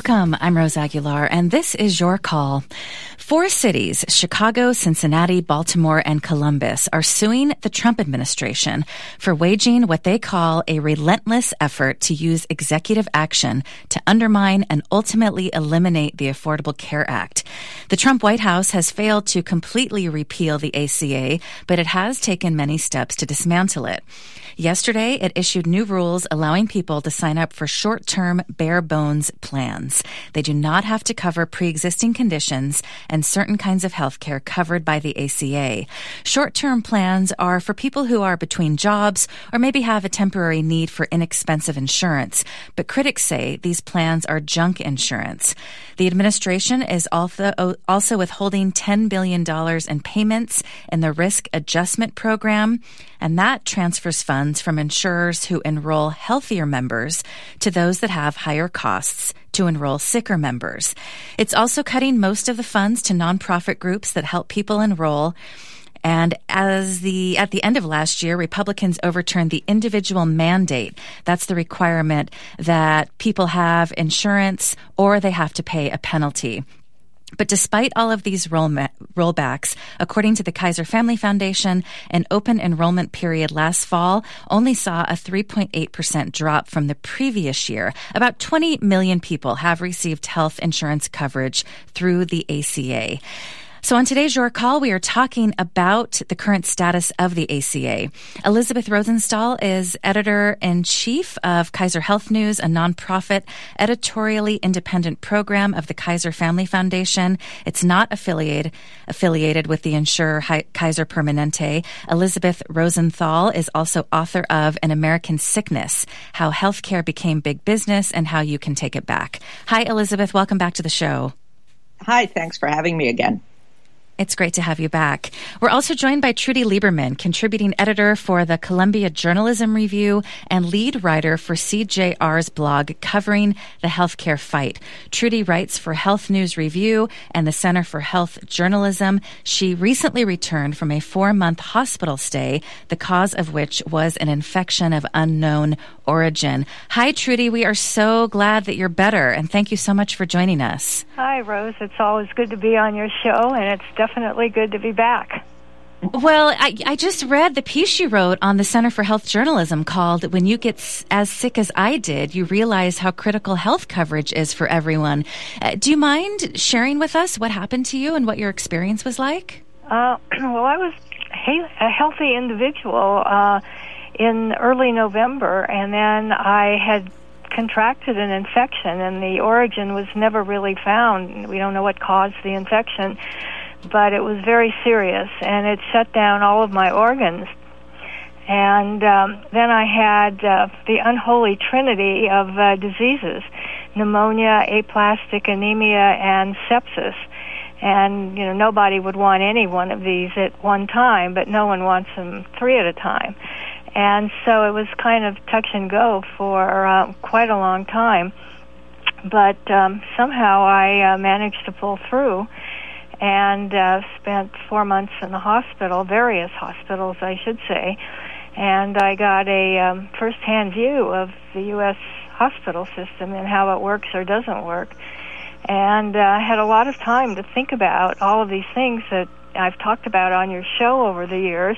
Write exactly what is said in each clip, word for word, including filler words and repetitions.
Welcome. I'm Rose Aguilar, and this is Your Call. Four cities, Chicago, Cincinnati, Baltimore, and Columbus, are suing the Trump administration for waging what they call a relentless effort to use executive action to undermine and ultimately eliminate the Affordable Care Act. The Trump White House has failed to completely repeal the A C A, but it has taken many steps to dismantle it. Yesterday, it issued new rules allowing people to sign up for short-term, bare-bones plans. They do not have to cover pre-existing conditions and certain kinds of health care covered by the A C A. Short-term plans are for people who are between jobs or maybe have a temporary need for inexpensive insurance. But critics say these plans are junk insurance. The administration is also, also withholding ten billion dollars in payments in the Risk Adjustment Program, and that transfers funds from insurers who enroll healthier members to those that have higher costs to enroll sicker members. It's also cutting most of the funds to nonprofit groups that help people enroll. And as the at the end of last year, Republicans overturned the individual mandate. That's the requirement that people have insurance or they have to pay a penalty. But despite all of these roll ma- rollbacks, according to the Kaiser Family Foundation, an open enrollment period last fall only saw a three point eight percent drop from the previous year. About twenty million people have received health insurance coverage through the A C A. So on today's Your Call, we are talking about the current status of the A C A. Elizabeth Rosenstahl is editor-in-chief of Kaiser Health News, a nonprofit, editorially independent program of the Kaiser Family Foundation. It's not affiliated affiliated with the insurer Kaiser Permanente. Elizabeth Rosenthal is also author of An American Sickness, How Healthcare Became Big Business and How You Can Take It Back. Hi, Elizabeth. Welcome back to the show. Hi. Thanks for having me again. It's great to have you back. We're also joined by Trudy Lieberman, contributing editor for the Columbia Journalism Review and lead writer for C J R's blog covering the healthcare fight. Trudy writes for Health News Review and the Center for Health Journalism. She recently returned from a four-month hospital stay, the cause of which was an infection of unknown origin. Hi, Trudy. We are so glad that you're better, and thank you so much for joining us. Hi, Rose. It's always good to be on your show, and it's definitely good to be back. Well, I, I just read the piece you wrote on the Center for Health Journalism called When You Get S- As Sick as I Did, You Realize How Critical Health Coverage Is for Everyone. Uh, do you mind sharing with us what happened to you and what your experience was like? Uh, well, I was a healthy individual uh, in early November, and then I had contracted an infection, and the origin was never really found. We don't know what caused the infection, but it was very serious, and it shut down all of my organs. And um, then I had uh, the unholy trinity of uh, diseases, pneumonia, aplastic anemia, and sepsis. And, you know, nobody would want any one of these at one time, but no one wants them three at a time. And so it was kind of touch and go for uh, quite a long time. But um, somehow I uh, managed to pull through and uh, spent four months in the hospital, various hospitals, I should say. And I got a um, first-hand view of the U S hospital system and how it works or doesn't work. And I uh, had a lot of time to think about all of these things that I've talked about on your show over the years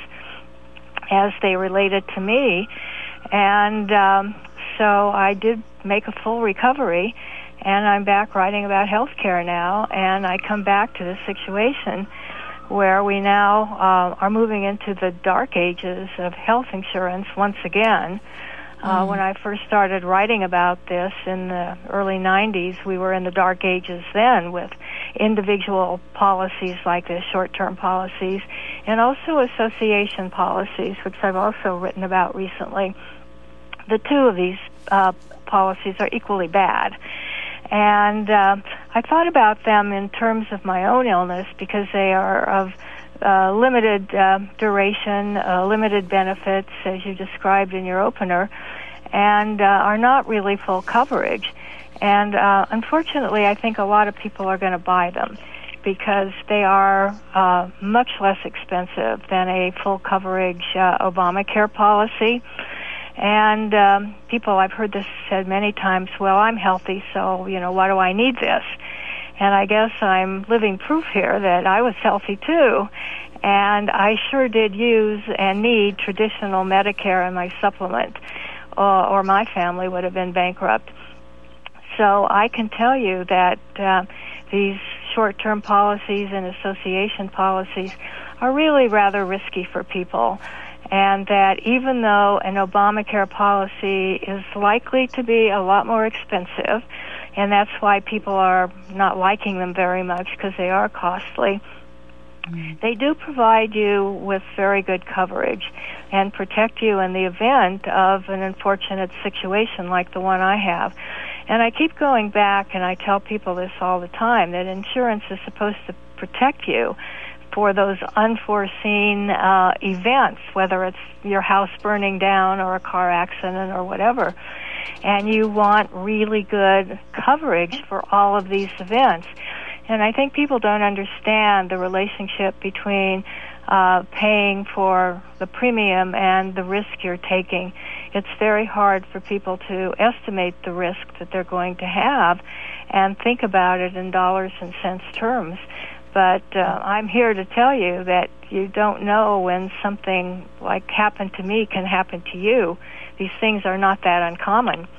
as they related to me. And um, so I did make a full recovery, and I'm back writing about healthcare now, and I come back to this situation where we now uh, are moving into the dark ages of health insurance once again. Uh, mm. When I first started writing about this in the early nineties, we were in the dark ages then with individual policies like this, short-term policies, and also association policies, which I've also written about recently. The two of these uh, policies are equally bad. And uh, I thought about them in terms of my own illness because they are of uh, limited uh, duration, uh, limited benefits, as you described in your opener, and uh, are not really full coverage. And uh, unfortunately, I think a lot of people are going to buy them because they are uh, much less expensive than a full coverage uh, Obamacare policy. And um, people, I've heard this said many times, well, I'm healthy, so, you know, why do I need this? And I guess I'm living proof here that I was healthy too. And I sure did use and need traditional Medicare in my supplement, uh, or my family would have been bankrupt. So I can tell you that uh, these short-term policies and association policies are really rather risky for people. And that even though an Obamacare policy is likely to be a lot more expensive, and that's why people are not liking them very much because they are costly, mm. they do provide you with very good coverage and protect you in the event of an unfortunate situation like the one I have. And I keep going back, and I tell people this all the time, that insurance is supposed to protect you for those unforeseen uh, events, whether it's your house burning down or a car accident or whatever. And you want really good coverage for all of these events. And I think people don't understand the relationship between uh, paying for the premium and the risk you're taking. It's very hard for people to estimate the risk that they're going to have and think about it in dollars and cents terms. But uh, I'm here to tell you that you don't know when something like happened to me can happen to you. These things are not that uncommon.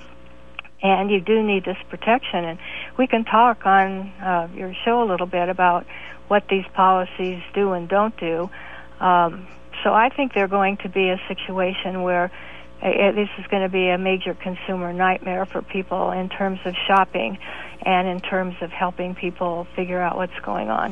And you do need this protection. And we can talk on uh, your show a little bit about what these policies do and don't do. Um, so I think they're going to be a situation where uh, this is going to be a major consumer nightmare for people in terms of shopping and in terms of helping people figure out what's going on.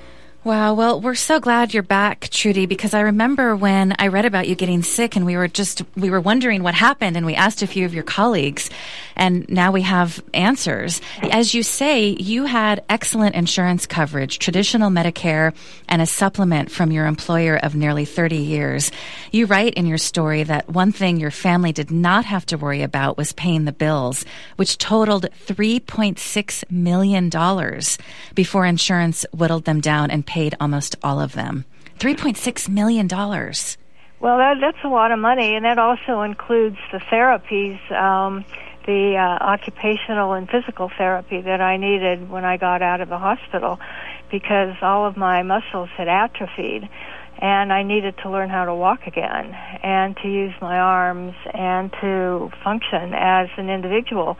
Wow. Well, we're so glad you're back, Trudy, because I remember when I read about you getting sick and we were just, we were wondering what happened, and we asked a few of your colleagues, and now we have answers. As you say, you had excellent insurance coverage, traditional Medicare, and a supplement from your employer of nearly thirty years. You write in your story that one thing your family did not have to worry about was paying the bills, which totaled three point six million dollars before insurance whittled them down and paid almost all of them. three point six million dollars. Well, that, that's a lot of money, and that also includes the therapies, um, the uh, occupational and physical therapy that I needed when I got out of the hospital, because all of my muscles had atrophied, and I needed to learn how to walk again and to use my arms and to function as an individual.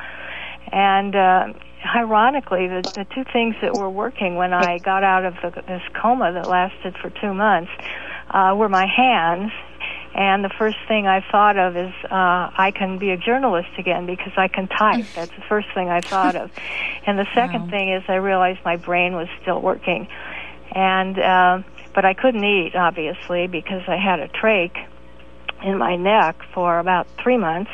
And uh, ironically, the, the two things that were working when I got out of the, this coma that lasted for two months uh, were my hands. And the first thing I thought of is uh, I can be a journalist again because I can type. That's the first thing I thought of. And the second wow. thing is I realized my brain was still working. And uh, but I couldn't eat, obviously, because I had a trach in my neck for about three months.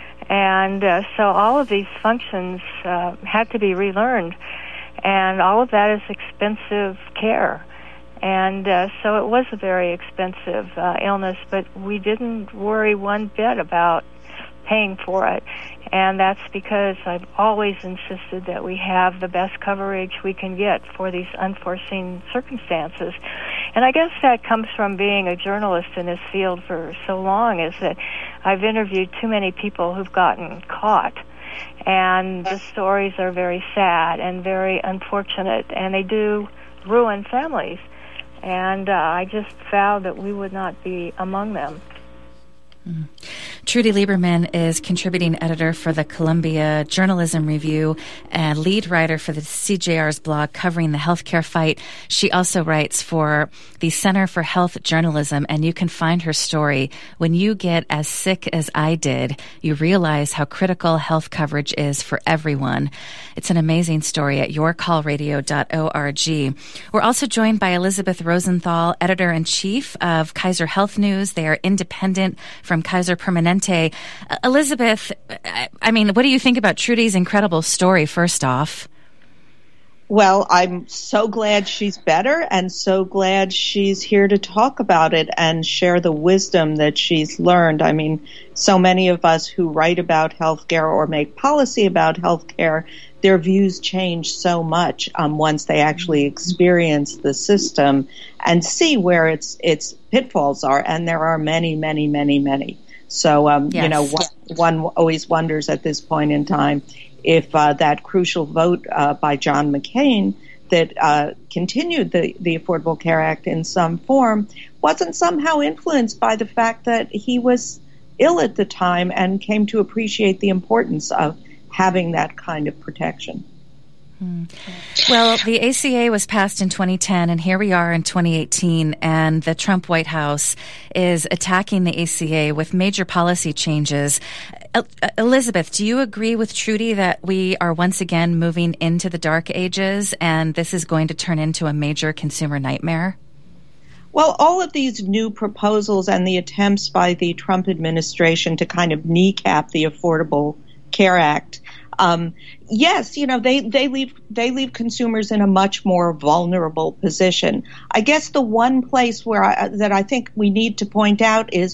And uh, so all of these functions uh, had to be relearned, and all of that is expensive care. And uh, so it was a very expensive uh, illness, but we didn't worry one bit about paying for it. And that's because I've always insisted that we have the best coverage we can get for these unforeseen circumstances. And I guess that comes from being a journalist in this field for so long, is that I've interviewed too many people who've gotten caught. And the stories are very sad and very unfortunate, and they do ruin families. And uh, I just vowed that we would not be among them. Mm. Trudy Lieberman is contributing editor for the Columbia Journalism Review and lead writer for the C J R's blog covering the healthcare fight. She also writes for the Center for Health Journalism, and you can find her story, When You Get As Sick As I Did, You Realize How Critical Health Coverage Is for Everyone. It's an amazing story at your call radio dot org. We're also joined by Elizabeth Rosenthal, editor-in-chief of Kaiser Health News. They are independent from Kaiser Permanente. Uh, Elizabeth, I mean, what do you think about Trudy's incredible story, first off? Well, I'm so glad she's better and so glad she's here to talk about it and share the wisdom that she's learned. I mean, so many of us who write about healthcare or make policy about healthcare, their views change so much um, once they actually experience the system and see where its its pitfalls are. And there are many, many, many, many. So, um, yes. you know, one, one always wonders at this point in time if uh, that crucial vote uh, by John McCain that uh, continued the, the Affordable Care Act in some form wasn't somehow influenced by the fact that he was ill at the time and came to appreciate the importance of having that kind of protection. Hmm. Well, the A C A was passed in twenty ten, and here we are in twenty eighteen, and the Trump White House is attacking the A C A with major policy changes. El- Elizabeth, do you agree with Trudy that we are once again moving into the dark ages, and this is going to turn into a major consumer nightmare? Well, all of these new proposals and the attempts by the Trump administration to kind of kneecap the Affordable Care Act, um, yes, you know, they, they leave they leave consumers in a much more vulnerable position. I guess the one place where I, that I think we need to point out is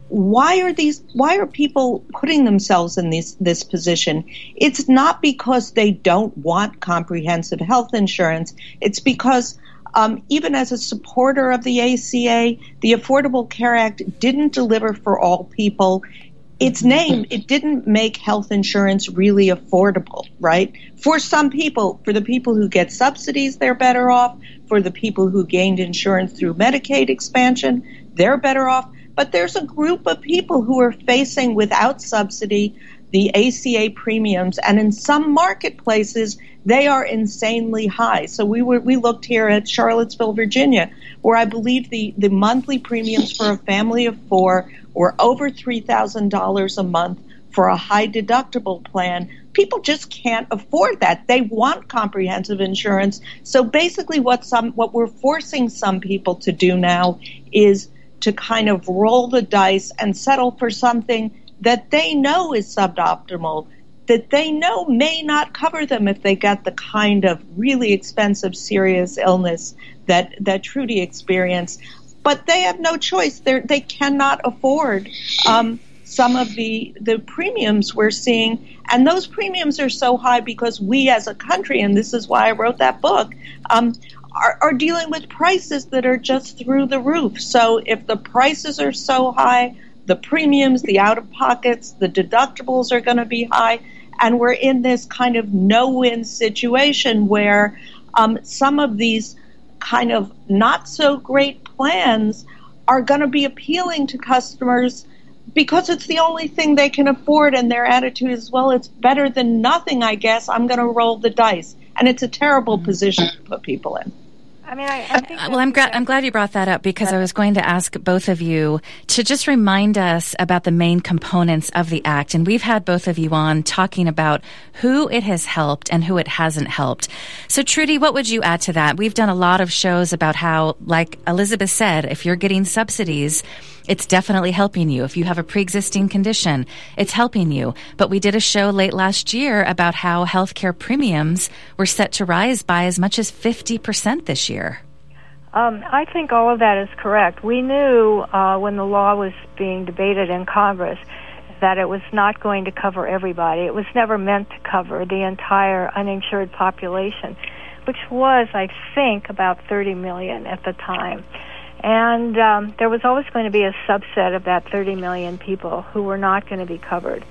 why are these why are people putting themselves in this this position? It's not because they don't want comprehensive health insurance. It's because Um, even as a supporter of the A C A, the Affordable Care Act didn't deliver for all people. Its name, it didn't make health insurance really affordable, right? For some people, for the people who get subsidies, they're better off. For the people who gained insurance through Medicaid expansion, they're better off. But there's a group of people who are facing, without subsidy, the A C A premiums, and in some marketplaces, they are insanely high. So we were we looked here at Charlottesville, Virginia, where I believe the, the monthly premiums for a family of four were over three thousand dollars a month for a high deductible plan. People just can't afford that. They want comprehensive insurance. So basically what some what we're forcing some people to do now is to kind of roll the dice and settle for something that they know is suboptimal, that they know may not cover them if they get the kind of really expensive, serious illness that, that Trudy experienced. But they have no choice. They're, they cannot afford um, some of the, the premiums we're seeing. And those premiums are so high because we as a country, and this is why I wrote that book, um, are, are dealing with prices that are just through the roof. So if the prices are so high, the premiums, the out-of-pockets, the deductibles are going to be high, and we're in this kind of no-win situation where um, some of these kind of not-so-great plans are going to be appealing to customers because it's the only thing they can afford, and their attitude is, well, it's better than nothing, I guess. I'm going to roll the dice. And it's a terrible mm-hmm. position to put people in. I mean, I, I think well, I'm glad I'm glad you brought that up because I was going to ask both of you to just remind us about the main components of the act. And we've had both of you on talking about who it has helped and who it hasn't helped. So, Trudy, what would you add to that? We've done a lot of shows about how, like Elizabeth said, if you're getting subsidies, it's definitely helping you. If you have a pre-existing condition, it's helping you. But we did a show late last year about how healthcare premiums were set to rise by as much as fifty percent this year. Um, I think all of that is correct. We knew uh, when the law was being debated in Congress that it was not going to cover everybody. It was never meant to cover the entire uninsured population, which was, I think, about thirty million at the time. And um, there was always going to be a subset of that thirty million people who were not going to be covered.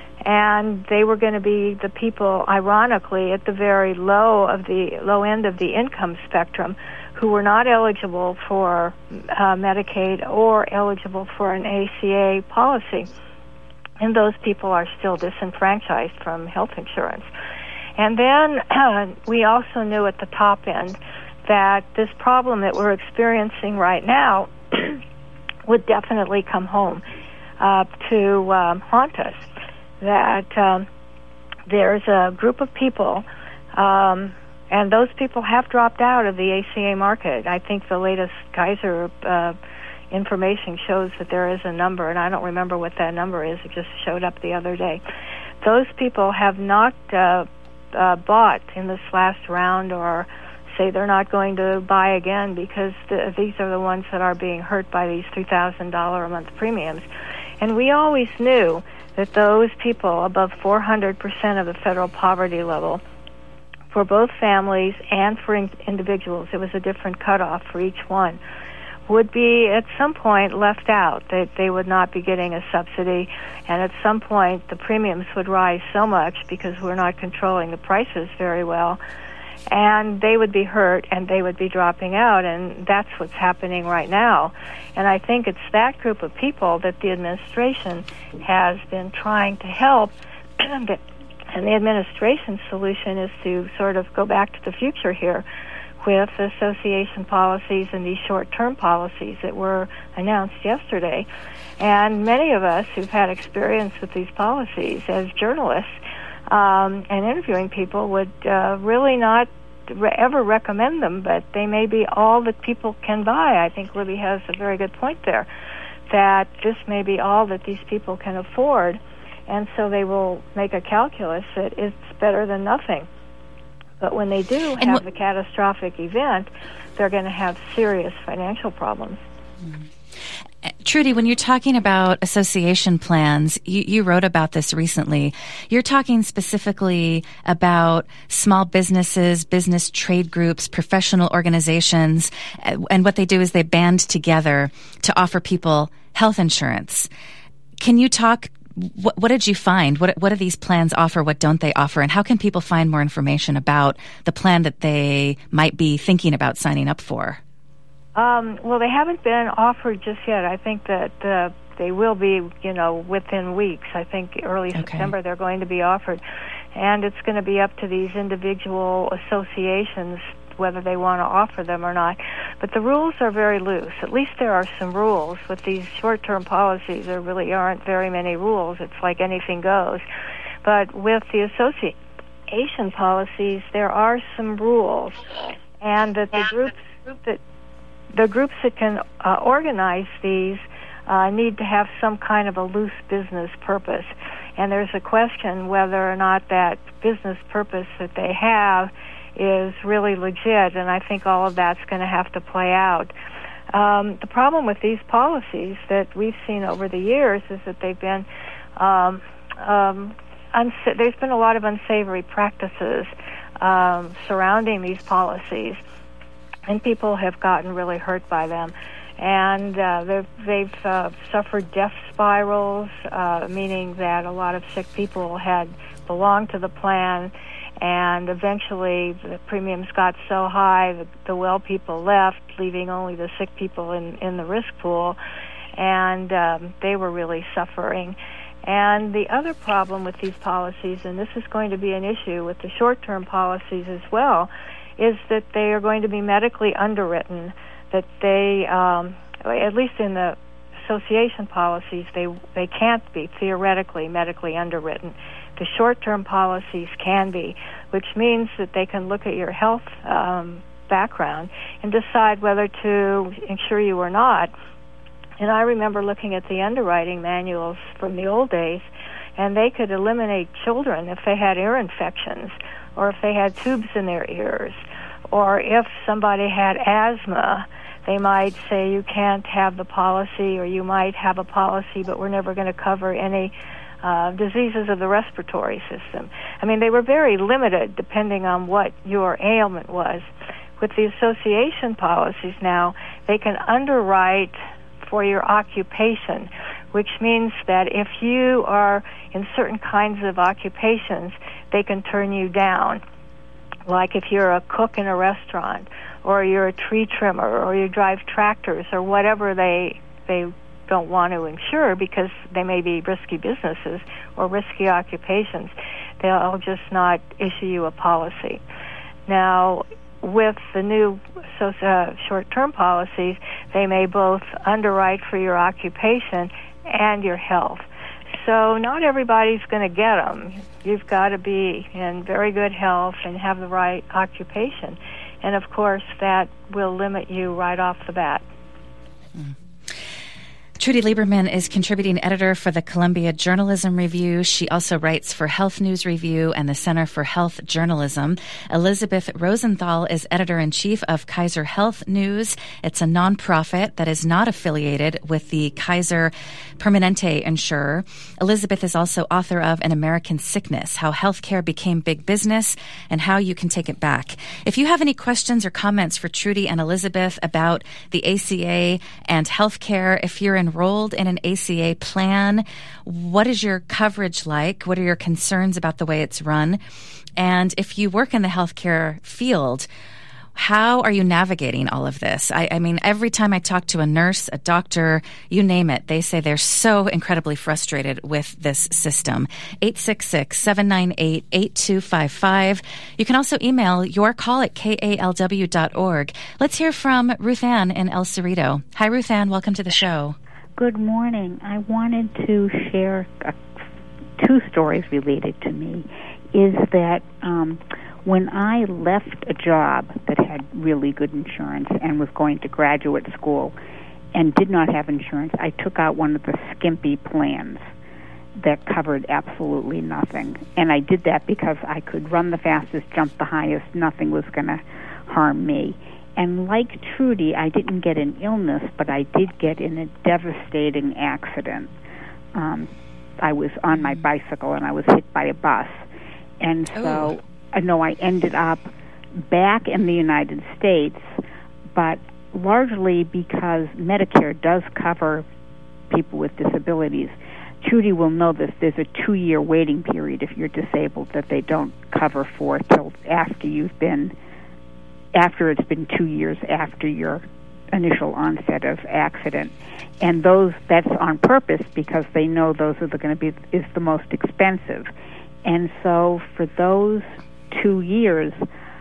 And they were going to be the people, ironically, at the very low of the low end of the income spectrum, who were not eligible for uh, Medicaid or eligible for an A C A policy. And those people are still disenfranchised from health insurance. And then uh, we also knew at the top end that this problem that we're experiencing right now would definitely come home uh, to um, haunt us. That um, there's a group of people, um, and those people have dropped out of the A C A market. I think the latest Kaiser uh, information shows that there is a number, and I don't remember what that number is. It just showed up the other day. Those people have not uh, uh, bought in this last round, or say they're not going to buy again, because the, these are the ones that are being hurt by these three thousand dollars a month premiums. And we always knew that those people above four hundred percent of the federal poverty level, for both families and for in- individuals, it was a different cutoff for each one, would be at some point left out. That they, they would not be getting a subsidy, and at some point the premiums would rise so much because we're not controlling the prices very well, and they would be hurt and they would be dropping out, and that's what's happening right now. And I think it's that group of people that the administration has been trying to help. And the administration's solution is to sort of go back to the future here with association policies and these short-term policies that were announced yesterday. And many of us who've had experience with these policies as journalists um, and interviewing people would uh, really not re- ever recommend them, but they may be all that people can buy. I think Libby has a very good point there, that this may be all that these people can afford, and so they will make a calculus that it's better than nothing. But when they do have w- a catastrophic event, they're going to have serious financial problems. Mm-hmm. Trudy, when you're talking about association plans, you, you wrote about this recently. You're talking specifically about small businesses, business trade groups, professional organizations, and what they do is they band together to offer people health insurance. Can you talk, what, what did you find? What, what do these plans offer? What don't they offer? And how can people find more information about the plan that they might be thinking about signing up for? Um, well, they haven't been offered just yet. I think that uh, they will be, you know, within weeks. I think early okay. September they're going to be offered. And it's going to be up to these individual associations whether they want to offer them or not. But the rules are very loose. At least there are some rules. With these short-term policies, there really aren't very many rules. It's like anything goes. But with the association policies, there are some rules. And that the groups that The groups that can uh, organize these uh, need to have some kind of a loose business purpose. And there's a question whether or not that business purpose that they have is really legit, and I think all of that's going to have to play out. Um, the problem with these policies that we've seen over the years is that they've been, um, um, uns- there's been a lot of unsavory practices um, surrounding these policies, and people have gotten really hurt by them. And uh, they've, they've uh, suffered death spirals, uh, meaning that a lot of sick people had belonged to the plan, and eventually the premiums got so high that the well people left, leaving only the sick people in, in the risk pool, and um, they were really suffering. And the other problem with these policies, and this is going to be an issue with the short-term policies as well, is that they are going to be medically underwritten, that they, um, at least in the association policies, they they can't be theoretically medically underwritten. The short-term policies can be, which means that they can look at your health um, background and decide whether to insure you or not. And I remember looking at the underwriting manuals from the old days, and they could eliminate children if they had ear infections, or if they had tubes in their ears, or if somebody had asthma. They might say you can't have the policy, or you might have a policy, but we're never going to cover any uh, diseases of the respiratory system. I mean, they were very limited depending on what your ailment was. With the association policies now, they can underwrite for your occupation, which means that if you are in certain kinds of occupations, they can turn you down. Like if you're a cook in a restaurant, or you're a tree trimmer, or you drive tractors, or whatever they they don't want to insure because they may be risky businesses or risky occupations, they'll just not issue you a policy. Now, with the new so, uh, short-term policies, they may both underwrite for your occupation and your health. So not everybody's going to get them. You've got to be in very good health and have the right occupation. And, of course, that will limit you right off the bat. Mm. Trudy Lieberman is contributing editor for the Columbia Journalism Review. She also writes for Health News Review and the Center for Health Journalism. Elizabeth Rosenthal is editor-in-chief of Kaiser Health News. It's a nonprofit that is not affiliated with the Kaiser Permanente insurer. Elizabeth is also author of An American Sickness, How Healthcare Became Big Business and How You Can Take It Back. If you have any questions or comments for Trudy and Elizabeth about the A C A and healthcare, if you're enrolled in an A C A plan, what is your coverage like? What are your concerns about the way it's run? And if you work in the healthcare field, how are you navigating all of this? I, I mean, every time I talk to a nurse, a doctor, you name it, they say they're so incredibly frustrated with this system. eight six six, seven nine eight, eight two five five. You can also email your call at K A L W dot org. Let's hear from Ruth Ann in El Cerrito. Hi, Ruth Ann. Welcome to the show. Good morning. I wanted to share uh, two stories related to me. Is that um, when I left a job that had really good insurance and was going to graduate school and did not have insurance, I took out one of the skimpy plans that covered absolutely nothing. And I did that because I could run the fastest, jump the highest, nothing was going to harm me. And like Trudy, I didn't get an illness, but I did get in a devastating accident. Um, I was on my bicycle and I was hit by a bus. And so, Ooh. I know I ended up back in the United States, but largely because Medicare does cover people with disabilities. Trudy will know this. There's a two-year waiting period if you're disabled that they don't cover for till after you've been, after it's been two years after your initial onset of accident. And those, that's on purpose because they know those are going to be, is the most expensive. And so for those two years,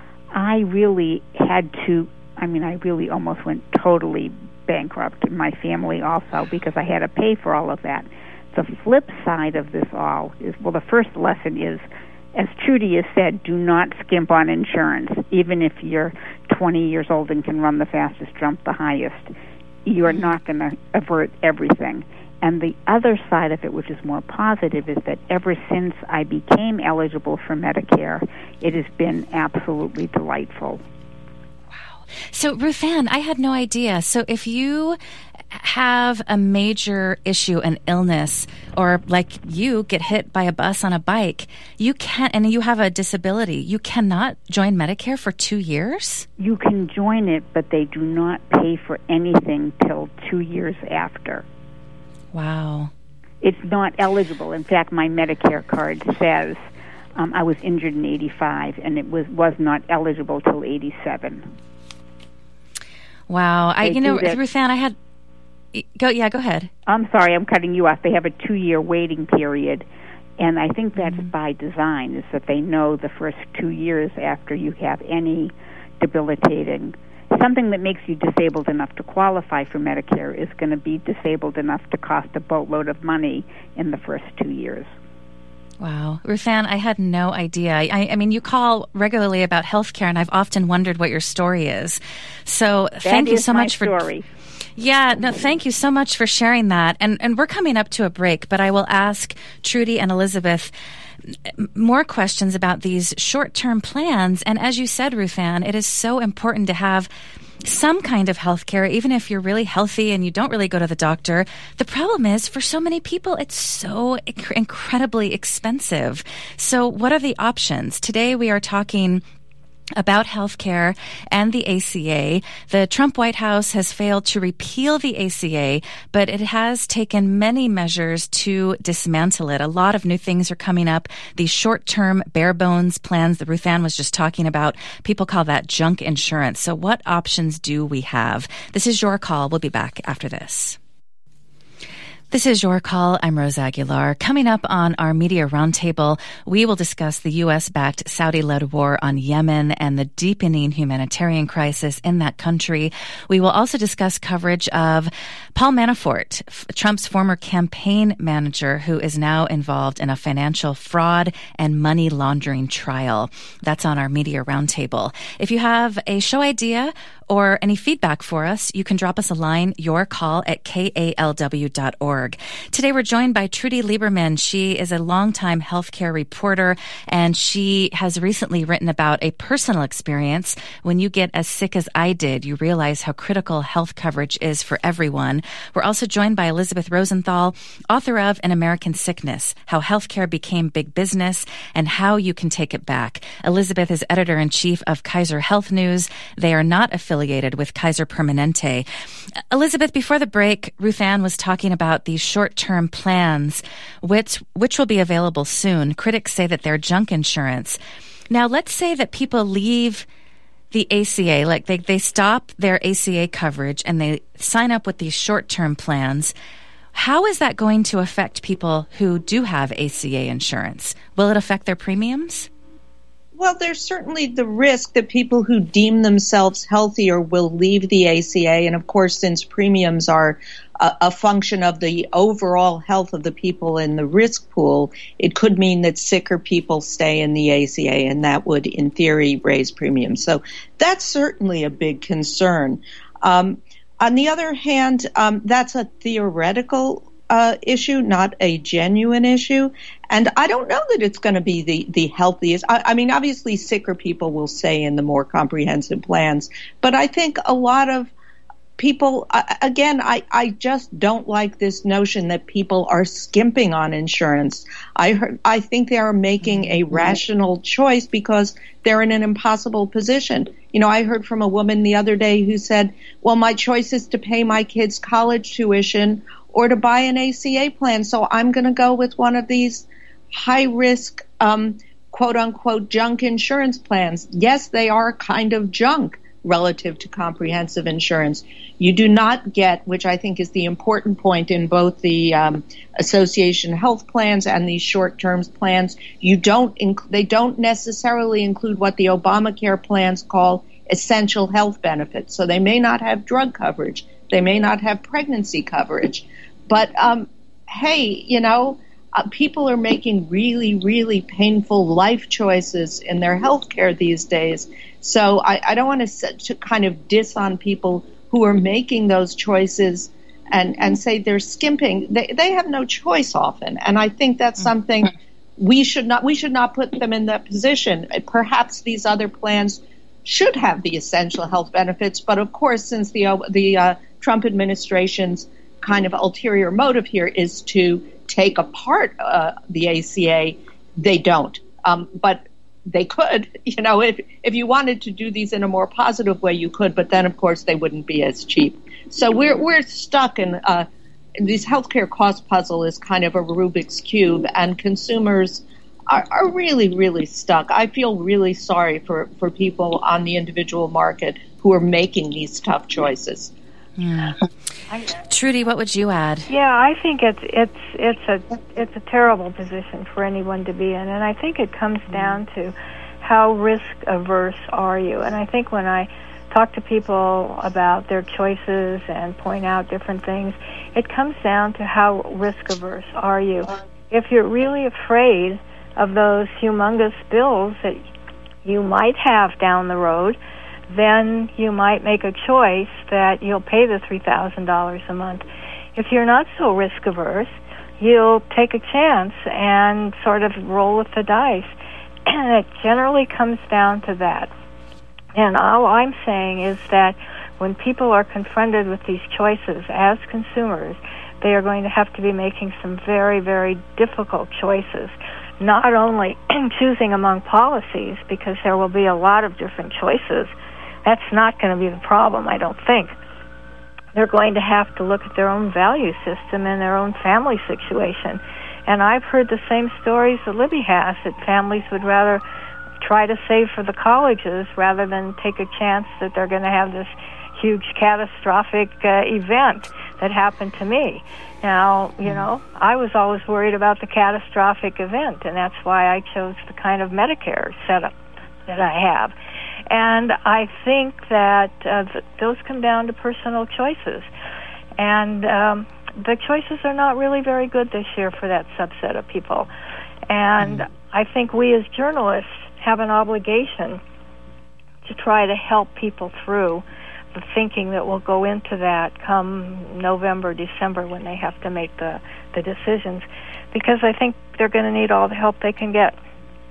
I really had to, I mean, I really almost went totally bankrupt in my family also because I had to pay for all of that. The flip side of this all is, well, the first lesson is, as Trudy has said, do not skimp on insurance. Even if you're twenty years old and can run the fastest, jump the highest, you're not going to avert everything. And the other side of it, which is more positive, is that ever since I became eligible for Medicare, it has been absolutely delightful. Wow. So, Ruth Ann, I had no idea. So if you have a major issue, an illness, or like you get hit by a bus on a bike, you can't, and you have a disability, you cannot join Medicare for two years? You can join it, but they do not pay for anything till two years after. Wow. It's not eligible. In fact, my Medicare card says um, I was injured in eighty-five, and it was, was not eligible till eighty-seven. Wow. I, you know, Ruth Ann, I had... Go, yeah, go ahead. I'm sorry, I'm cutting you off. They have a two-year waiting period, and I think that's mm-hmm. by design, is that they know the first two years after you have any debilitating something that makes you disabled enough to qualify for Medicare is going to be disabled enough to cost a boatload of money in the first two years. Wow. Ruth Ann, I had no idea. I, I mean, you call regularly about healthcare, and I've often wondered what your story is. So that thank you so my much for... story. Yeah, no, thank you so much for sharing that. And and we're coming up to a break, but I will ask Trudy and Elizabeth more questions about these short-term plans. And as you said, Ruth Ann, it is so important to have some kind of health care, even if you're really healthy and you don't really go to the doctor. The problem is, for so many people, it's so inc- incredibly expensive. So what are the options? Today we are talking about healthcare and the A C A. The Trump White House has failed to repeal the A C A, but it has taken many measures to dismantle it. A lot of new things are coming up. These short-term, bare-bones plans that Ruth Ann was just talking about, people call that junk insurance. So what options do we have? This is Your Call. We'll be back after this. This is Your Call. I'm Rose Aguilar. Coming up on our Media Roundtable, we will discuss the U S-backed Saudi-led war on Yemen and the deepening humanitarian crisis in that country. We will also discuss coverage of Paul Manafort, Trump's former campaign manager, who is now involved in a financial fraud and money laundering trial. That's on our Media Roundtable. If you have a show idea or any feedback for us, you can drop us a line, your call at K A L W dot org. Today we're joined by Trudy Lieberman. She is a longtime healthcare reporter, and she has recently written about a personal experience. When you get as sick as I did, you realize how critical health coverage is for everyone. We're also joined by Elizabeth Rosenthal, author of An American Sickness, How Healthcare Became Big Business and How You Can Take It Back. Elizabeth is editor-in-chief of Kaiser Health News. They are not affiliated with Kaiser Permanente. Elizabeth, before the break, Ruth Ann was talking about these short-term plans, which, which will be available soon. Critics say that they're junk insurance. Now, let's say that people leave the A C A, like they, they stop their A C A coverage and they sign up with these short-term plans. How is that going to affect people who do have A C A insurance? Will it affect their premiums? Well, there's certainly the risk that people who deem themselves healthier will leave the A C A. And of course, since premiums are a, a function of the overall health of the people in the risk pool, it could mean that sicker people stay in the A C A, and that would, in theory, raise premiums. So that's certainly a big concern. Um, on the other hand, um, that's a theoretical Uh, issue, not a genuine issue. And I don't know that it's going to be the, the healthiest. I, I mean, obviously sicker people will stay in the more comprehensive plans, but I think a lot of people, uh, again, I, I just don't like this notion that people are skimping on insurance. I heard, I think they are making a rational choice because they're in an impossible position. You know, I heard from a woman the other day who said, well, my choice is to pay my kids' college tuition or to buy an A C A plan, so I'm going to go with one of these high-risk, um, quote-unquote, junk insurance plans. Yes, they are kind of junk relative to comprehensive insurance. You do not get, which I think is the important point in both the um, association health plans and these short-term plans, you don't inc- they don't necessarily include what the Obamacare plans call essential health benefits. So they may not have drug coverage. They may not have pregnancy coverage. But, um, hey, you know, uh, people are making really, really painful life choices in their health care these days. So I, I don't want to, to kind of diss on people who are making those choices and, and say they're skimping. They, they have no choice often. And I think that's something we should not, we should not put them in that position. Perhaps these other plans should have the essential health benefits. But of course, since the, the uh, Trump administration's kind of ulterior motive here is to take apart uh, the A C A, they don't. Um, but they could, you know, if if you wanted to do these in a more positive way, you could. But then, of course, they wouldn't be as cheap. So we're we're stuck in uh, this healthcare cost puzzle is kind of a Rubik's cube, and consumers are, are really, really stuck. I feel really sorry for, for people on the individual market who are making these tough choices. Yeah. Trudy, what would you add? Yeah, I think it's it's it's a it's a terrible position for anyone to be in, and I think it comes down to how risk averse are you. And I think when I talk to people about their choices and point out different things, it comes down to how risk averse are you. If you're really afraid of those humongous bills that you might have down the road, then you might make a choice that you'll pay the three thousand dollars a month. If you're not so risk averse, you'll take a chance and sort of roll with the dice. And it generally comes down to that. And all I'm saying is that when people are confronted with these choices as consumers, they are going to have to be making some very, very difficult choices. Not only choosing among policies, because there will be a lot of different choices. That's not going to be the problem, I don't think. They're going to have to look at their own value system and their own family situation. And I've heard the same stories that Libby has, that families would rather try to save for the colleges rather than take a chance that they're going to have this huge catastrophic uh, event that happened to me. Now, you know, I was always worried about the catastrophic event, and that's why I chose the kind of Medicare setup that I have. And I think that uh, th- those come down to personal choices. And um, the choices are not really very good this year for that subset of people. And mm. I think we as journalists have an obligation to try to help people through the thinking that will go into that come November, December when they have to make the, the decisions, because I think they're going to need all the help they can get.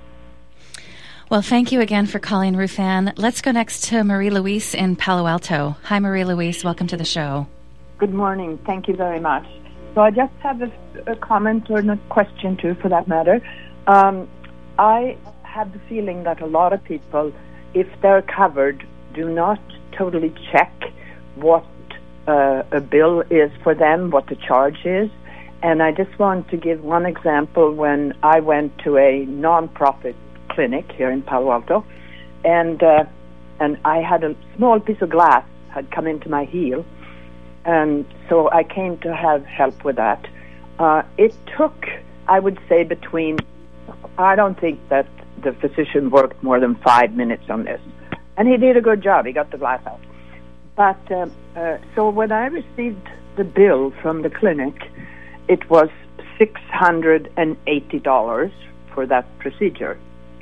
Well, thank you again for calling, Ruth Ann. Let's go next to Marie-Louise in Palo Alto. Hi, Marie-Louise. Welcome to the show. Good morning. Thank you very much. So I just have a, a comment or a question, too, for that matter. Um, I have the feeling that a lot of people, if they're covered, do not totally check what uh, a bill is for them, what the charge is. And I just want to give one example. When I went to a non-profit clinic here in Palo Alto, and uh, and I had a small piece of glass had come into my heel, and so I came to have help with that. Uh, it took, I would say, between, I don't think that the physician worked more than five minutes on this. And he did a good job. He got the glass out. But, uh, uh, so when I received the bill from the clinic, it was six hundred eighty dollars for that procedure.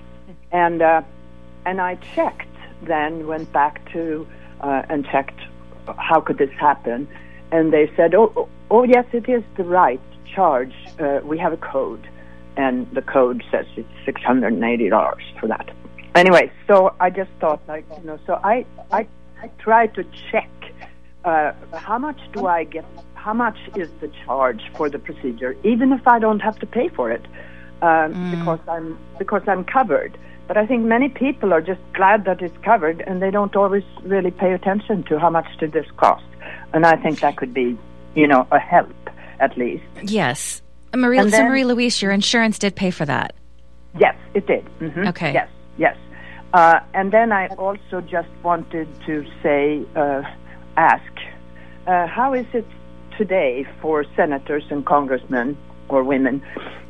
And uh, and I checked then, went back to, uh, and checked how could this happen. And they said, oh, oh, oh yes, it is the right charge. Uh, we have a code. And the code says it's six hundred eighty dollars for that. Anyway, so I just thought, like, you know, so I I, I try to check uh, how much do I get, how much is the charge for the procedure, even if I don't have to pay for it, um, mm. because I'm because I'm covered. But I think many people are just glad that it's covered, and they don't always really pay attention to how much did this cost. And I think that could be, you know, a help at least. Yes. Marie, then, so Marie-Louise, your insurance did pay for that? Yes, it did. Mm-hmm. Okay. Yes, yes. Uh, and then I also just wanted to say, uh, ask, uh, how is it today for senators and congressmen or women?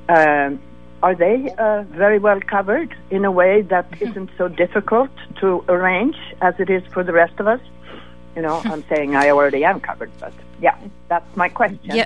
Um, are they uh, very well covered in a way that isn't so difficult to arrange as it is for the rest of us? You know, I'm saying I already am covered, but yeah, that's my question. Yeah.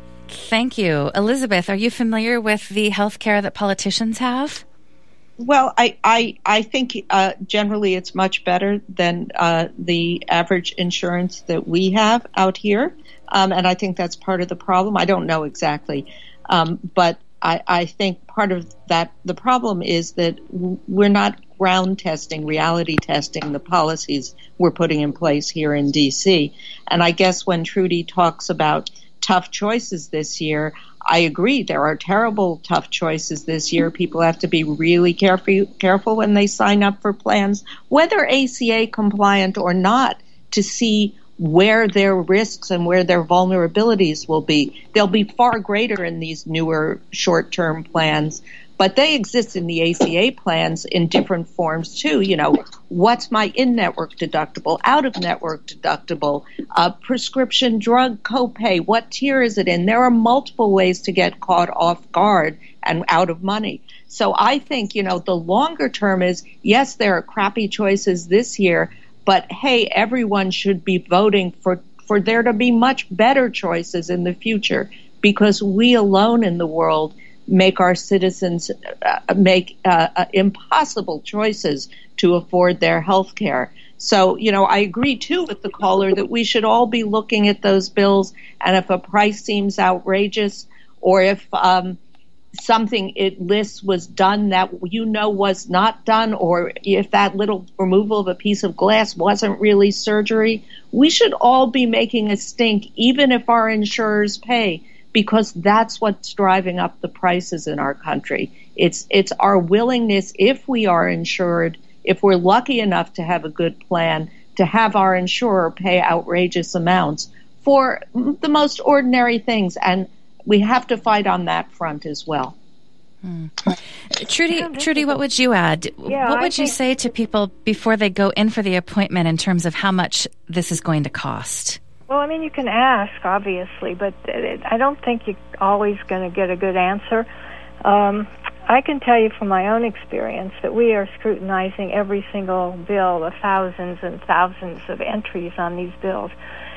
Thank you. Elizabeth, are you familiar with the health care that politicians have? Well, I, I, I think uh, generally it's much better than uh, the average insurance that we have out here. Um, and I think that's part of the problem. I don't know exactly. Um, but I, I think part of that, the problem is that we're not ground testing, reality testing the policies we're putting in place here in D C. And I guess when Trudy talks about tough choices this year, I agree. There are terrible tough choices this year. People have to be really careful careful when they sign up for plans, whether A C A compliant or not, to see where their risks and where their vulnerabilities will be. They'll be far greater in these newer short-term plans, but they exist in the A C A plans in different forms too. You know, what's my in-network deductible, out-of-network deductible, uh, prescription drug copay, what tier is it in? There are multiple ways to get caught off guard and out of money. So I think, you know, the longer term is, yes, there are crappy choices this year, but hey, everyone should be voting for, for there to be much better choices in the future, because we alone in the world make our citizens uh, make uh, uh, impossible choices to afford their health care. So, you know, I agree, too, with the caller that we should all be looking at those bills, and if a price seems outrageous, or if um, something it lists was done that you know was not done, or if that little removal of a piece of glass wasn't really surgery, we should all be making a stink, even if our insurers pay, because that's what's driving up the prices in our country. It's it's our willingness, if we are insured, if we're lucky enough to have a good plan, to have our insurer pay outrageous amounts for the most ordinary things. And we have to fight on that front as well. Hmm. Trudy, Trudy, what would you add? Yeah, what would I you think- say to people before they go in for the appointment in terms of how much this is going to cost? Well, I mean, you can ask, obviously, but it, I don't think you're always going to get a good answer. Um, I can tell you from my own experience that we are scrutinizing every single bill, the thousands and thousands of entries on these bills.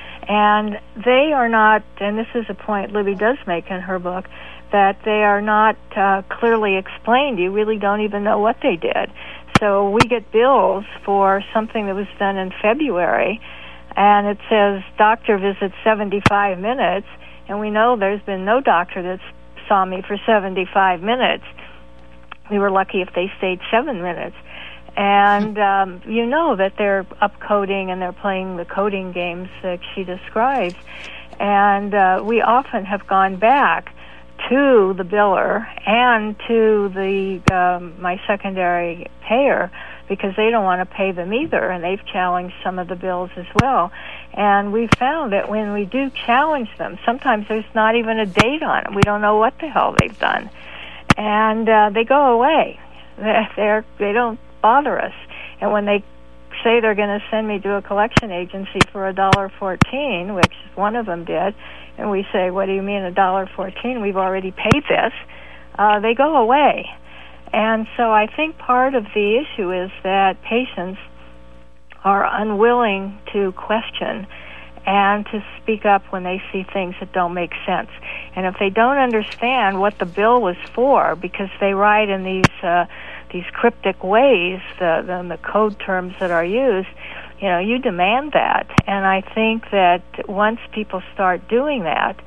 And they are not, and this is a point Libby does make in her book, that they are not uh, clearly explained. You really don't even know what they did. So we get bills for something that was done in February, and it says doctor visit seventy-five minutes, and we know there's been no doctor that saw me for seventy-five minutes. We were lucky if they stayed seven minutes. And um, you know that they're upcoding and they're playing the coding games that she describes. And uh, we often have gone back to the biller and to the um, my secondary payer because they don't want to pay them either, and they've challenged some of the bills as well. And we found that when we do challenge them, sometimes there's not even a date on it. We don't know what the hell they've done. And uh, they go away. They're, they're, they don't bother us. And when they say they're going to send me to a collection agency for a dollar fourteen, which one of them did, and we say, "What do you mean a dollar fourteen? We've already paid this." Uh, they go away. And so I think part of the issue is that patients are unwilling to question and to speak up when they see things that don't make sense. And if they don't understand what the bill was for, because they write in these uh, these cryptic ways, the, the, the code terms that are used, you know, you demand that. And I think that once people start doing that,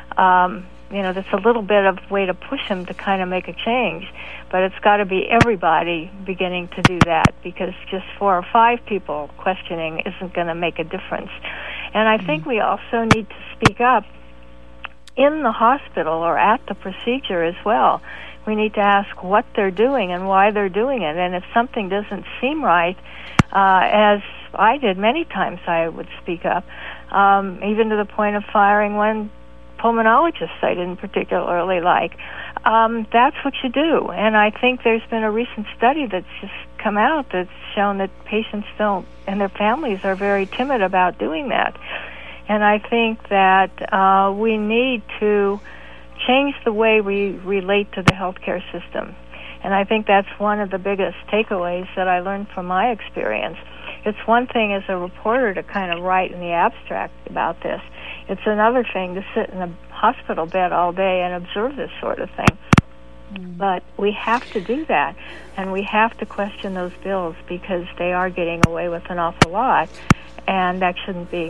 um, you know, that's a little bit of way to push them to kind of make a change. But it's got to be everybody beginning to do that, because just four or five people questioning isn't going to make a difference. And I think we also need to speak up in the hospital or at the procedure as well. We need to ask what they're doing and why they're doing it. And if something doesn't seem right, uh, as I did many times, I would speak up, um, even to the point of firing one pulmonologist I didn't particularly like. Um, that's what you do. And I think there's been a recent study that's just come out that's shown that patients don't, and their families are very timid about doing that. And I think that uh, we need to change the way we relate to the healthcare system. And I think that's one of the biggest takeaways that I learned from my experience. It's one thing as a reporter to kind of write in the abstract about this. It's another thing to sit in a hospital bed all day and observe this sort of thing. Mm. But we have to do that, and we have to question those bills because they are getting away with an awful lot, and that shouldn't be.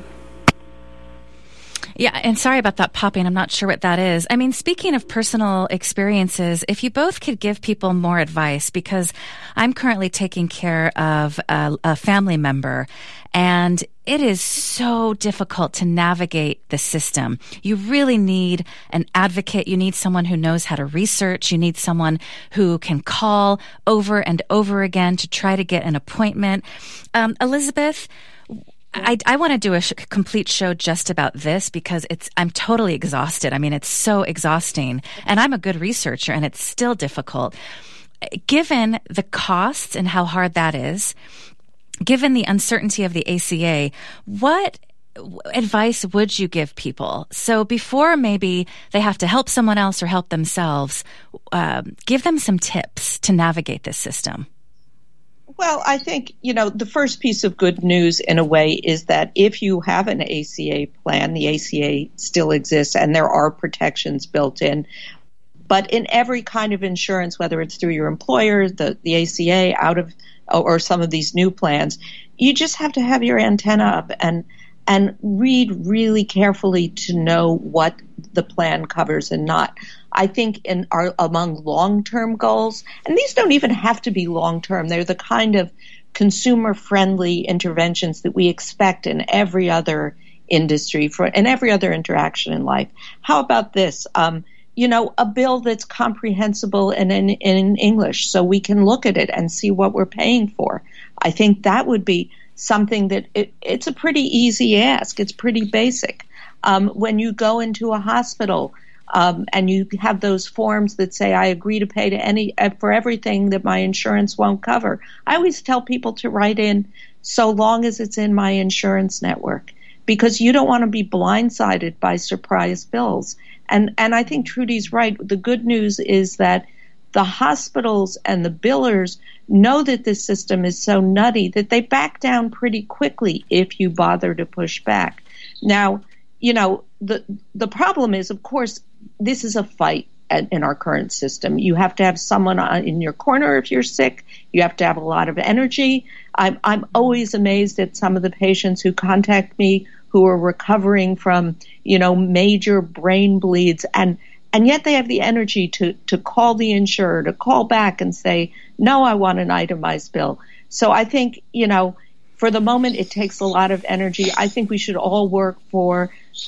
Yeah, and sorry about that popping. I'm not sure what that is. I mean, speaking of personal experiences, if you both could give people more advice, because I'm currently taking care of a, a family member, and it is so difficult to navigate the system. You really need an advocate. You need someone who knows how to research. You need someone who can call over and over again to try to get an appointment. Um, Elizabeth, I, I want to do a sh- complete show just about this because it's I'm totally exhausted. I mean, it's so exhausting, and I'm a good researcher, and it's still difficult. Given the costs and how hard that is, given the uncertainty of the A C A, what advice would you give people? So before maybe they have to help someone else or help themselves, uh, give them some tips to navigate this system. Well, I think, you know, the first piece of good news in a way is that if you have an A C A plan, the A C A still exists and there are protections built in. But in every kind of insurance, whether it's through your employer, the, the A C A, out of or some of these new plans, you just have to have your antenna up and and read really carefully to know what the plan covers and not. I think in our among long-term goals, and these don't even have to be long-term, they're the kind of consumer-friendly interventions that we expect in every other industry, for in every other interaction in life. How about this? Um, you know, a bill that's comprehensible and in, in English so we can look at it and see what we're paying for. I think that would be something that it, it's a pretty easy ask. It's pretty basic. Um, when you go into a hospital, Um, and you have those forms that say, I agree to pay to any for everything that my insurance won't cover. I always tell people to write in, so long as it's in my insurance network, because you don't want to be blindsided by surprise bills. And, and I think Trudy's right. The good news is that the hospitals and the billers know that this system is so nutty that they back down pretty quickly if you bother to push back. Now, you know, the the problem is, of course, this is a fight at, in our current system. You have to have someone in your corner if you're sick. You have to have a lot of energy. I'm, I'm always amazed at some of the patients who contact me who are recovering from, you know, major brain bleeds, and and yet they have the energy to, to call the insurer, to call back and say, no, I want an itemized bill. So I think, you know, for the moment, it takes a lot of energy. I think we should all work for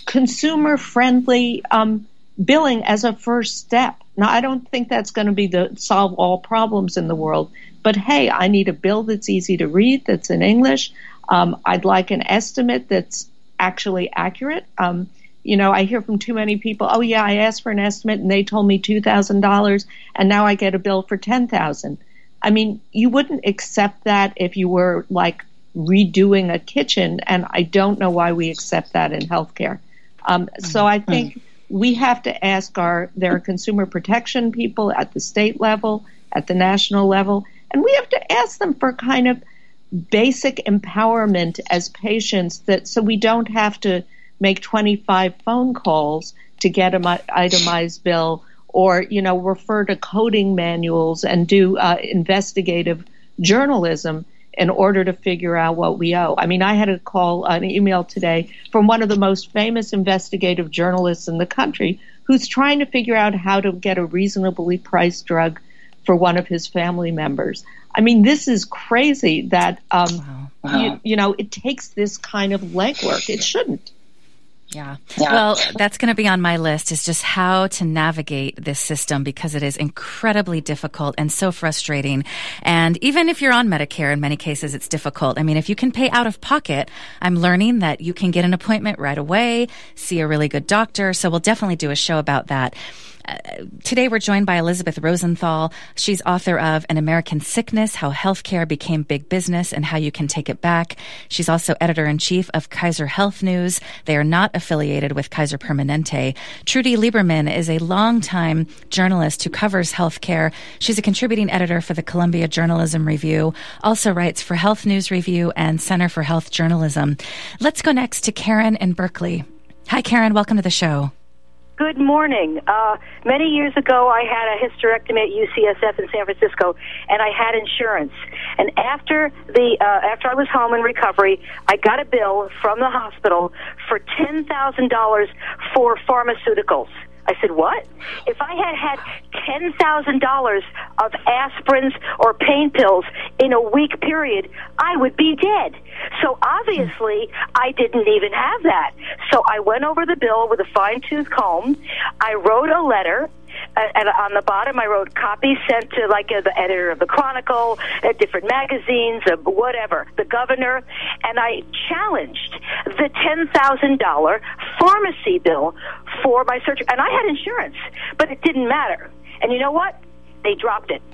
consumer-friendly um, billing as a first step. Now, I don't think that's going to be the solve all problems in the world, but hey, I need a bill that's easy to read, that's in English. Um, I'd like an estimate that's actually accurate. Um, you know, I hear from too many people, oh yeah, I asked for an estimate and they told me two thousand dollars and now I get a bill for ten thousand dollars. I mean, you wouldn't accept that if you were like redoing a kitchen, and I don't know why we accept that in healthcare. Um, so I think we have to ask our, there are consumer protection people at the state level, at the national level, and we have to ask them for kind of basic empowerment as patients, that so we don't have to make twenty-five phone calls to get an itemized bill, or, you know, refer to coding manuals and do uh, investigative journalism in order to figure out what we owe. I mean, I had a call, an email today from one of the most famous investigative journalists in the country who's trying to figure out how to get a reasonably priced drug for one of his family members. I mean, this is crazy that, um, wow. Wow. You, you know, it takes this kind of legwork. It shouldn't. Yeah. yeah. Well, that's going to be on my list, is just how to navigate this system, because it is incredibly difficult and so frustrating. And even if you're on Medicare, in many cases, it's difficult. I mean, if you can pay out of pocket, I'm learning that you can get an appointment right away, see a really good doctor. So we'll definitely do a show about that. Uh, today we're joined by Elizabeth Rosenthal. She's author of An American Sickness, How Healthcare Became Big Business and How You Can Take It Back. She's also editor-in-chief of Kaiser Health News. They are not affiliated with Kaiser Permanente. Trudy Lieberman is a longtime journalist who covers healthcare. She's a contributing editor for the Columbia Journalism Review, also writes for Health News Review and Center for Health Journalism. Let's go next to Karen in Berkeley. Hi, Karen. Welcome to the show. Good morning. Uh, many years ago, I had a hysterectomy at U C S F in San Francisco, and I had insurance. And after the uh, after I was home in recovery, I got a bill from the hospital for ten thousand dollars for pharmaceuticals. I said, what? If I had had ten thousand dollars of aspirins or pain pills in a week period, I would be dead. So obviously, I didn't even have that. So I went over the bill with a fine-tooth comb. I wrote a letter. And on the bottom, I wrote copies sent to, like, uh, the editor of the Chronicle, uh, different magazines, uh, whatever, the governor, and I challenged the ten thousand dollars pharmacy bill for my surgery. And I had insurance, but it didn't matter. And you know what? They dropped it.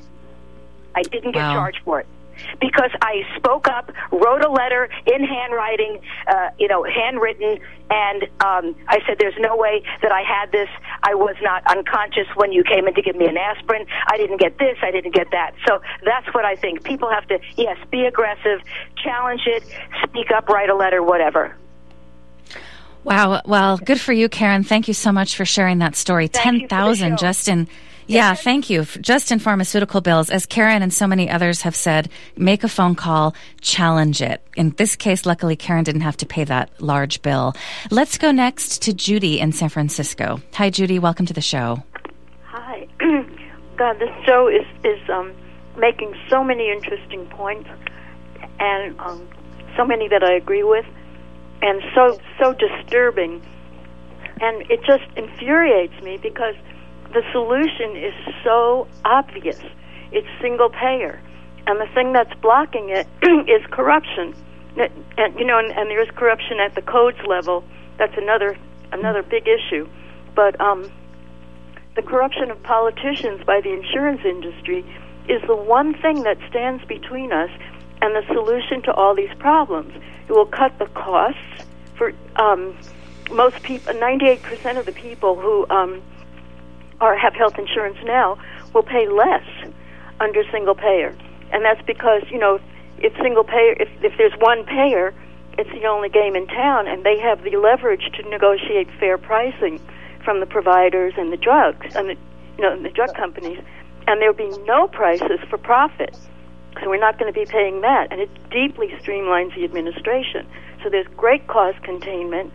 I didn't get wow. charged for it, because I spoke up, wrote a letter in handwriting, uh, you know, handwritten, and um, I said, there's no way that I had this. I was not unconscious when you came in to give me an aspirin. I didn't get this. I didn't get that. So that's what I think. People have to, yes, be aggressive, challenge it, speak up, write a letter, whatever. Wow. Well, good for you, Karen. Thank you so much for sharing that story. ten thousand just in... Yeah, thank you. Just in pharmaceutical bills, as Karen and so many others have said, make a phone call, challenge it. In this case, luckily, Karen didn't have to pay that large bill. Let's go next to Judy in San Francisco. Hi, Judy. Welcome to the show. Hi. God, this show is, is um, making so many interesting points, and um, so many that I agree with, and so, so disturbing. And it just infuriates me, because the solution is so obvious. It's single payer. And the thing that's blocking it is corruption. And, and you know, and, and there is corruption at the codes level. That's another another big issue. But um, the corruption of politicians by the insurance industry is the one thing that stands between us and the solution to all these problems. It will cut the costs for um, most people. ninety-eight percent of the people who um, or have health insurance now will pay less under single payer. And that's because, you know, if single payer, if, if there's one payer, it's the only game in town, and they have the leverage to negotiate fair pricing from the providers and the drugs and the you know, the drug companies, and there'll be no prices for profit. So we're not going to be paying that, and it deeply streamlines the administration. So there's great cost containment.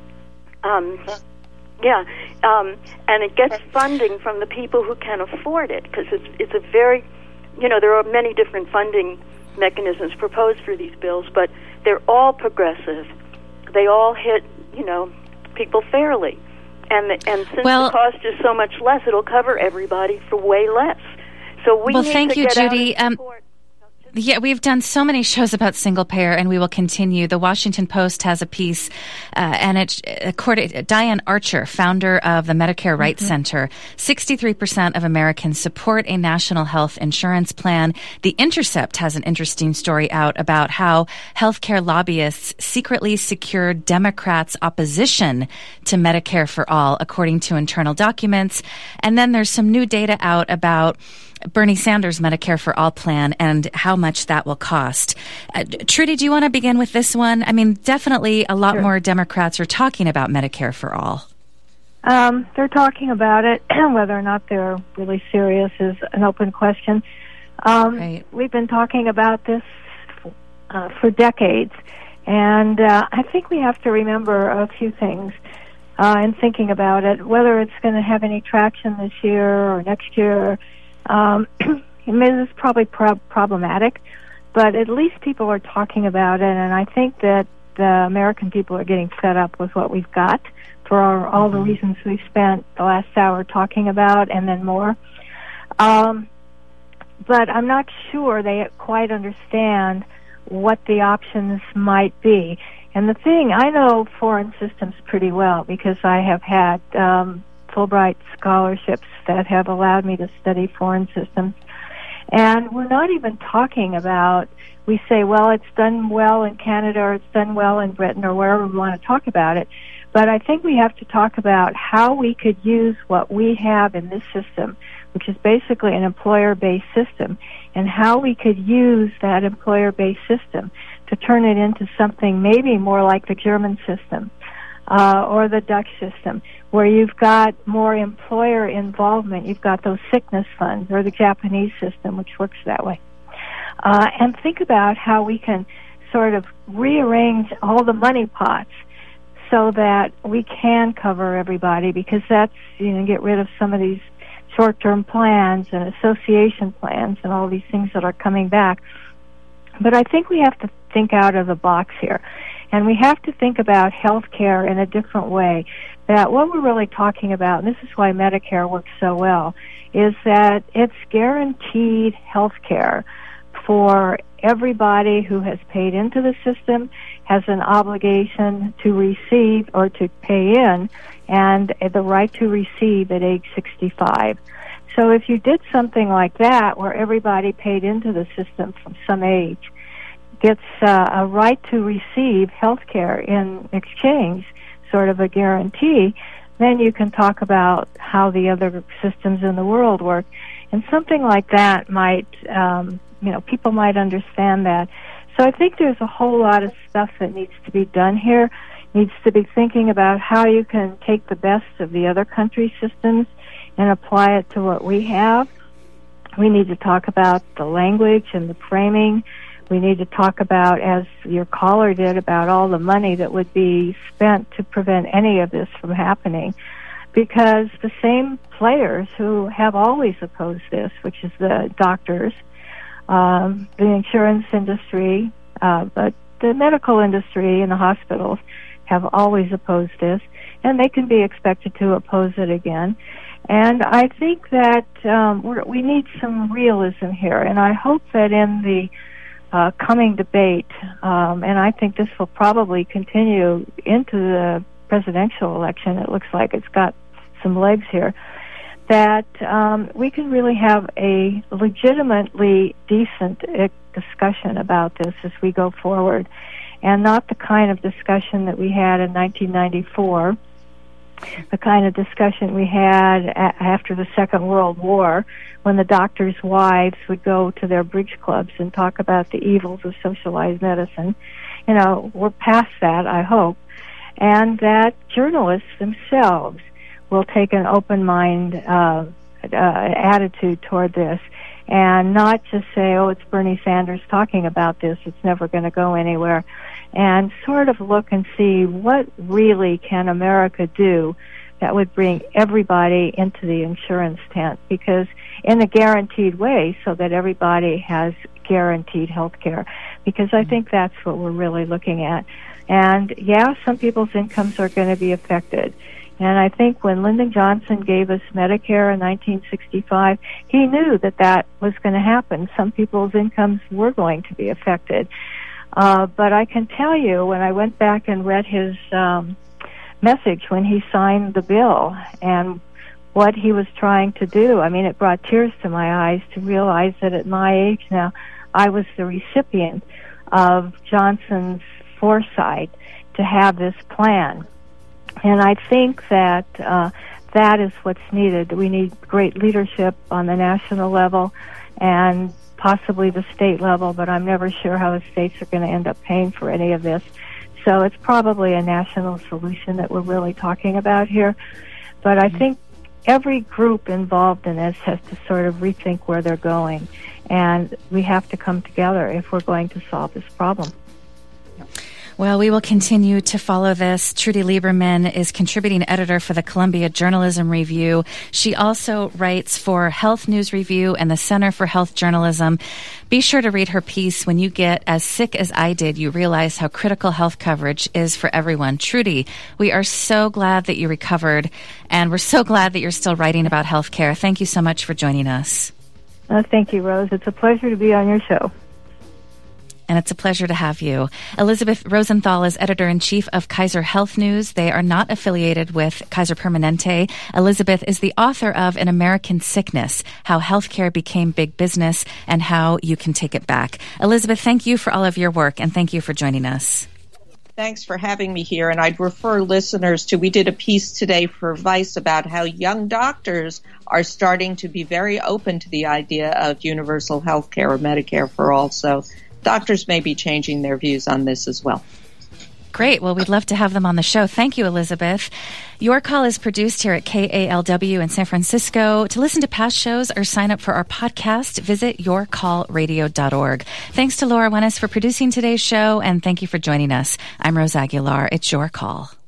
Um, yeah, um, and it gets funding from the people who can afford it, because it's it's a very, you know, there are many different funding mechanisms proposed for these bills, but they're all progressive. They all hit, you know, people fairly. And the, and since well, the cost is so much less, it'll cover everybody for way less. So we well, need thank to you, get Judy. out and um, support. Yeah, we've done so many shows about single payer, and we will continue. The Washington Post has a piece, uh, and it, according Diane Archer, founder of the Medicare Rights mm-hmm. Center, sixty-three percent of Americans support a national health insurance plan. The Intercept has an interesting story out about how healthcare lobbyists secretly secured Democrats' opposition to Medicare for All, according to internal documents. And then there's some new data out about Bernie Sanders' Medicare for All plan and how much that will cost. Uh, Trudy, do you want to begin with this one? I mean, definitely a lot sure. more Democrats are talking about Medicare for All. Um, they're talking about it. Whether or not they're really serious is an open question. Um, right. We've been talking about this uh, for decades, and uh, I think we have to remember a few things uh, in thinking about it, whether it's going to have any traction this year or next year. Um, I mean, this is probably pro- problematic, but at least people are talking about it, and I think that the American people are getting fed up with what we've got for our, all the reasons we've spent the last hour talking about, and then more. Um, but I'm not sure they quite understand what the options might be. And the thing, I know foreign systems pretty well because I have had um, Fulbright scholarships that have allowed me to study foreign systems. And we're not even talking about, we say, well, it's done well in Canada or it's done well in Britain or wherever we want to talk about it. But I think we have to talk about how we could use what we have in this system, which is basically an employer-based system, and how we could use that employer-based system to turn it into something maybe more like the German system. Uh, or the Dutch system, where you've got more employer involvement. You've got those sickness funds, or the Japanese system, which works that way. Uh, and think about how we can sort of rearrange all the money pots so that we can cover everybody, because that's, you know, get rid of some of these short-term plans and association plans and all these things that are coming back. But I think we have to think out of the box here. And we have to think about health care in a different way. That what we're really talking about, and this is why Medicare works so well, is that it's guaranteed health care for everybody who has paid into the system, has an obligation to receive or to pay in, and the right to receive at age sixty-five. So if you did something like that, where everybody paid into the system from some age, gets uh, a right to receive health care in exchange, sort of a guarantee, then you can talk about how the other systems in the world work. And something like that might, um, you know, people might understand that. So I think there's a whole lot of stuff that needs to be done here. Needs to be thinking about how you can take the best of the other countries' systems and apply it to what we have. We need to talk about the language and the framing. We need to talk about, as your caller did, about all the money that would be spent to prevent any of this from happening. Because the same players who have always opposed this, which is the doctors, um, the insurance industry, uh, but the medical industry and the hospitals have always opposed this, and they can be expected to oppose it again. And I think that um, we're, we need some realism here, and I hope that in the Uh, coming debate, um, and I think this will probably continue into the presidential election. It looks like it's got some legs here, that um, we can really have a legitimately decent uh, discussion about this as we go forward, and not the kind of discussion that we had in nineteen ninety-four, the kind of discussion we had a- after the Second World War, when the doctors' wives would go to their bridge clubs and talk about the evils of socialized medicine. You know, we're past that, I hope. And that journalists themselves will take an open mind uh, uh, attitude toward this, and not just say, oh, it's Bernie Sanders talking about this, it's never going to go anywhere, and sort of look and see what really can America do that would bring everybody into the insurance tent, because in a guaranteed way, so that everybody has guaranteed health care, because I think that's what we're really looking at. And yeah, some people's incomes are going to be affected. And I think when Lyndon Johnson gave us Medicare in nineteen sixty-five, he knew that that was going to happen. Some people's incomes were going to be affected. Uh, but I can tell you, when I went back and read his um, message when he signed the bill and what he was trying to do, I mean, it brought tears to my eyes to realize that at my age now, I was the recipient of Johnson's foresight to have this plan. And I think that uh, that is what's needed. We need great leadership on the national level and possibly the state level, but I'm never sure how the states are going to end up paying for any of this. So it's probably a national solution that we're really talking about here. But I think every group involved in this has to sort of rethink where they're going, and we have to come together if we're going to solve this problem. Well, we will continue to follow this. Trudy Lieberman is contributing editor for the Columbia Journalism Review. She also writes for Health News Review and the Center for Health Journalism. Be sure to read her piece. When you get as sick as I did, you realize how critical health coverage is for everyone. Trudy, we are so glad that you recovered, and we're so glad that you're still writing about health care. Thank you so much for joining us. Uh, thank you, Rose. It's a pleasure to be on your show. And it's a pleasure to have you. Elizabeth Rosenthal is editor-in-chief of Kaiser Health News. They are not affiliated with Kaiser Permanente. Elizabeth is the author of An American Sickness, How Healthcare Became Big Business and How You Can Take It Back. Elizabeth, thank you for all of your work, and thank you for joining us. Thanks for having me here. And I'd refer listeners to, we did a piece today for Vice about how young doctors are starting to be very open to the idea of universal health care or Medicare for all. So doctors may be changing their views on this as well. Great. Well, we'd love to have them on the show. Thank you, Elizabeth. Your Call is produced here at K A L W in San Francisco. To listen to past shows or sign up for our podcast, visit your call radio dot org. Thanks to Laura Wennis for producing today's show, and thank you for joining us. I'm Rose Aguilar. It's Your Call.